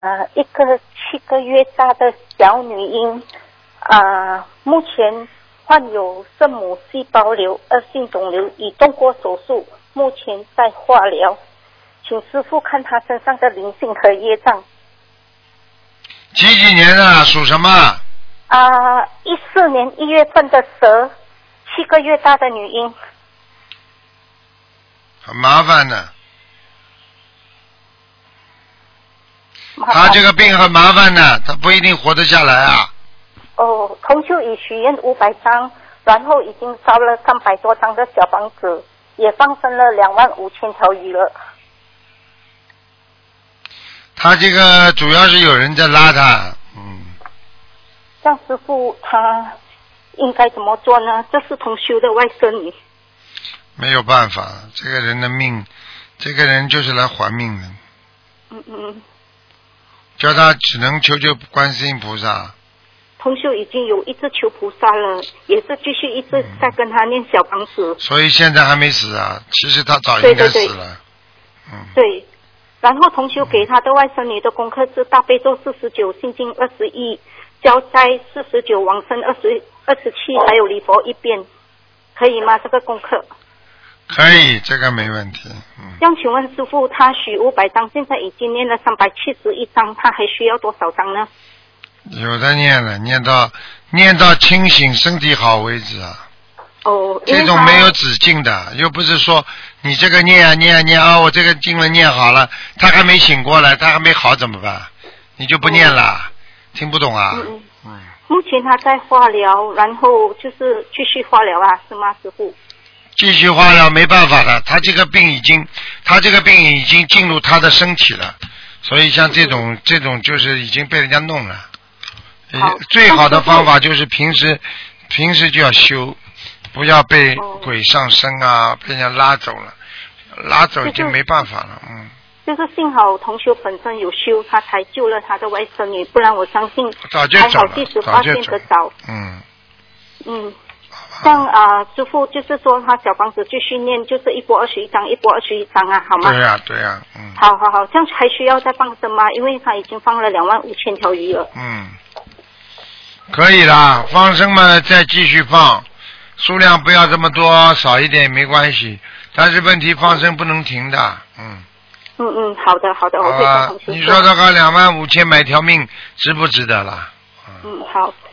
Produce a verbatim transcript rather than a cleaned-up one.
呃，一个七个月大的小女婴，啊，目前患有圣母细胞瘤恶性肿瘤，已动过手术，目前在化疗，请师父看她身上的灵性和业障。 几几年的？属什么？ 啊，一四年一月份的蛇，七个月大的女婴。 很麻烦的。他这个病很麻烦的，他不一定活得下来啊。 哦，同修已许愿五百张，然后已经烧了三百多张的小房子，也放生了两万五千条鱼了。 他这个主要是有人在拉他，嗯。 像师父他应该怎么做呢？这是同修的外甥女。 没有办法，这个人的命，这个人就是来还命的。 嗯嗯。 叫他只能求求观世音菩萨。 同修已经有一直求菩萨了，也是继续一直在跟他念小房子。 所以现在还没死啊，其实他早应该死了。对对对嗯。 对，然后同修给他的外甥女的功课是大悲咒四十九，心经二十一，消灾四十九，往生二十二十七，还有礼佛一遍，可以吗？这个功课？ 可以，这个没问题。嗯。 想请问师父，他许五百张，现在已经念了三百七十一张，他还需要多少张呢？ 有的念了，念到念到清醒、身体好为止啊。 哦。 这种没有止境的，又不是说你这个念啊念啊念啊，我这个经文念好了，他还没醒过来，他还没好怎么办？你就不念了？哦、听不懂啊？ 嗯嗯。目前他在化疗，然后就是继续化疗啊，是吗，师父？ 继续化疗没办法的，他这个病已经，他这个病已经进入他的身体了，所以像这种、嗯、这种就是已经被人家弄了。 好最好的方法就是平时平时就要修，不要被鬼上身啊，被人家拉走了，拉走已经没办法了，嗯。 就是幸好同修本身有修，他才救了他的外甥女，不然我相信早就走了， 还好及时发现得早。 嗯。 嗯。像啊、呃，师父就是说他小房子继续念，就是一波二十一张，一波二十一张啊，好吗？ 对呀、啊，对呀、啊，嗯。 好好好，这样还需要再放生吗？因为他已经放了两万五千条鱼了。 嗯。可以啦，放生嘛，再继续放，数量不要这么多，少一点也没关系。但是问题放生不能停的，嗯。 嗯嗯，好的好的，我会帮同学做。 你说这个两万五千买条命值不值得啦？ 嗯，好。